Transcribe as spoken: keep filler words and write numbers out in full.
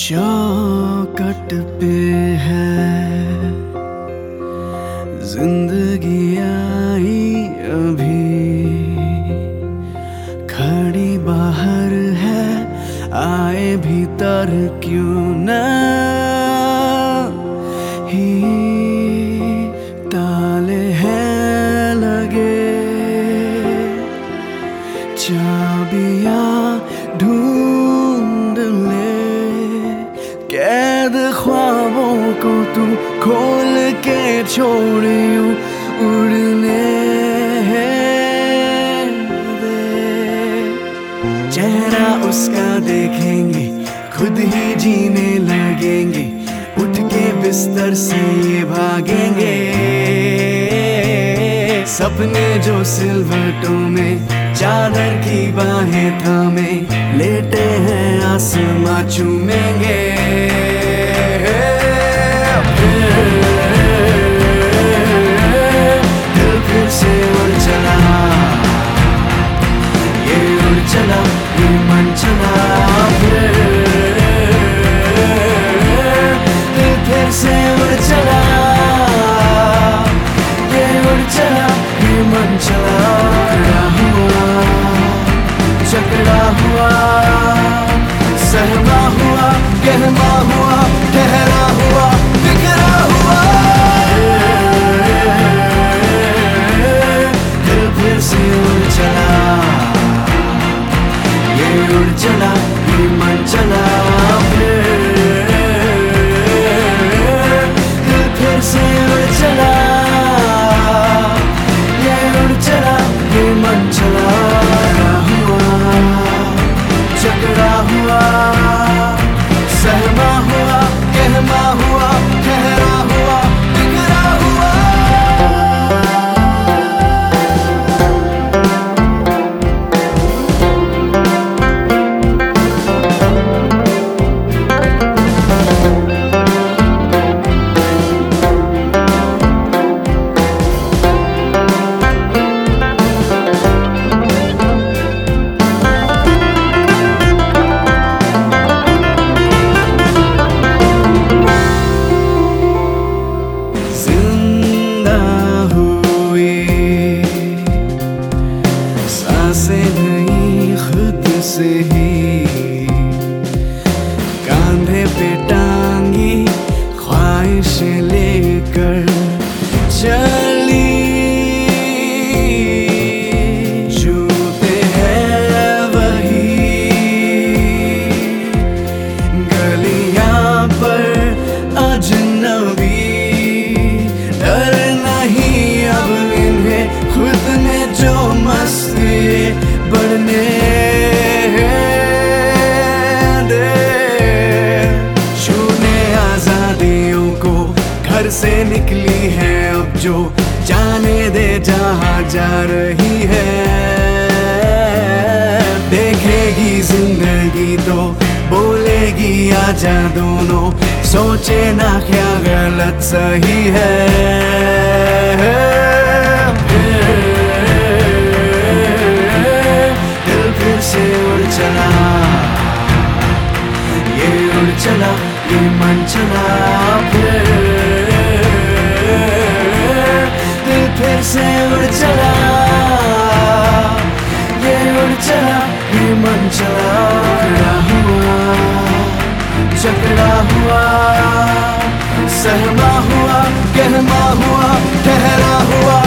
चौखट पे है जिंदगी आई अभी, खड़ी बाहर है आए भीतर क्यों न ही ताले हैं लगे, चाबियां ढूंढ ले कैद ख्वाबों को तू खोल के छोड़ यूं उड़ने दे। चेहरा उसका देखेंगे खुद ही जीने लगेंगे, उठ के बिस्तर से ये भागेंगे। सपने जो सिलवटों में चादर की बाहें थामे लेटे हैं आसमां चूमेंगे। दिल फिर से उड़ चला, ये उड़ चला ये मन चला। दिल फिर से उड़ चला, ये उड़ चला ये मन चला। चकरा हुआ सहमा हुआ गहमा हुआ ठहरा हुआ बिखरा हुआ, दिल फिर से उड़ चला, ये उड़ चला ये मन चला। दिल फिर से उड़ चला, ये उड़ चला ये मन चला। चकरा हुआ सहमा हुआ गहमा हुआ ठहरा हुआ बिखरा हुआ। से ही कांधे पे टांगी ख्वाहिश लेकर चली, छूते हैं वही गलियां पर अजनबी। डर नहीं अब इन्हें खुद में जो मस्ती बढ़ने घर से निकली है अब जो जाने दे जहाँ जा रही है। देखेगी जिंदगी तो बोलेगी आजा दोनों, सोचे ना क्या गलत सही है। दिल फिर से उड़ चला, ये उड़ चला ये मन चला। फिर से उड़ चला, ये उड़ चला ये मन चला। चकरा हुआ चकरा हुआ सहमा हुआ गहमा हुआ ठहरा हुआ